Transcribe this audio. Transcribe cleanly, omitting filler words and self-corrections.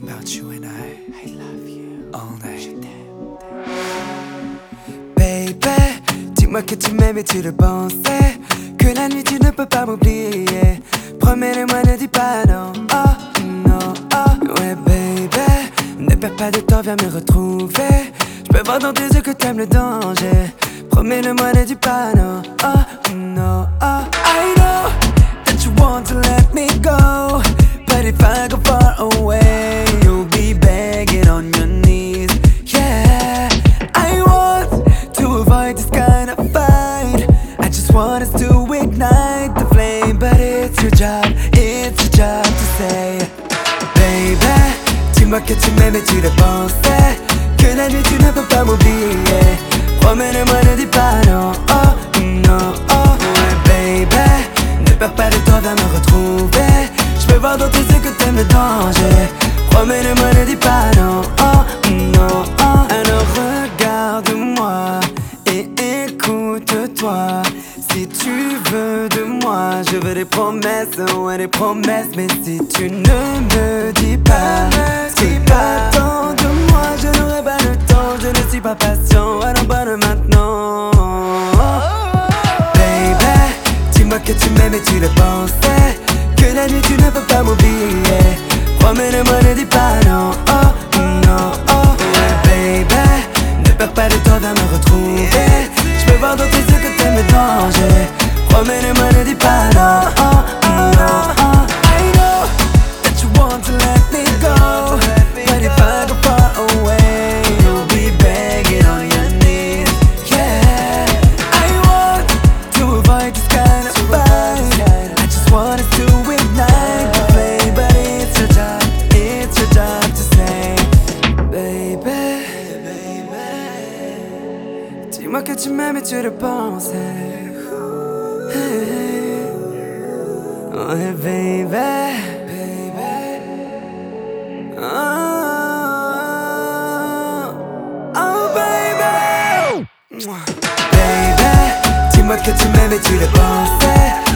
about you and I love you all night. Je t'aime. Baby, dis-moi que tu m'aimes et tu le pensais, que la nuit tu ne peux pas m'oublier. Promets-le-moi, ne dis pas non. Oh non, oh ouais baby, ne perds pas de temps, viens me retrouver. Je peux voir dans tes yeux que t'aimes le danger. Promets-le-moi, ne dis pas non. Oh non, oh I know that you want to let me go, but if I go far away, you'll be begging on your knees. Yeah, I want to avoid this kind of fight. I just want us to ignite the flame, but it's your job to say. Baby, dis-moi que tu m'aimes et tu le pensais, que la nuit tu ne peux pas m'oublier. Promets-le-moi, ne dis pas non. Oh non, oh ouais baby, ne perds pas de temps, viens me retrouver. Je peux voir dans tes yeux que t'aimes le danger. Promets-le-moi, ne dis pas non. Oh non, oh. Alors regarde-moi et écoute-toi. Si tu veux de moi, je veux des promesses, ouais des promesses. Mais si tu ne me dis pas ce que t'attends de moi, je n'aurai pas le temps, je ne suis pas patient, alors bonne maintenant. Baby, dis-moi que tu m'aimes et tu le pensais, que la nuit tu ne peux pas m'oublier. Promets-le-moi, ne dis pas non. Oh non, oh ouais baby, ne perds pas de temps, viens me retrouver. Je peux voir dans tes yeux que t'aimes le danger. Promets-le-moi, ne dis pas non. Oh non, oh I know that you want to let me go, but if I go far away, you'll be begging on your knees. Yeah, I want to avoid this kind of fight. I just want us to ignite the flame, but it's your job to say. Baby, dis-moi que tu m'aimes et tu le pensais. Oh hey baby, oh baby, baby, dis-moi que tu m'aimes et tu le pensais,